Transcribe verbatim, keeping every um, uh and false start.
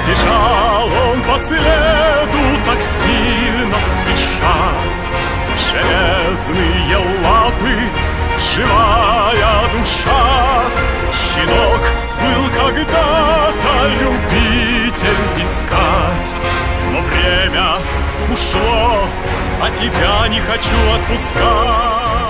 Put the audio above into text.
Бежал он по следу так сильно спеша, железные лапы, живая душа. Щенок был когда-то любитель искать, но время ушло, а тебя не хочу отпускать.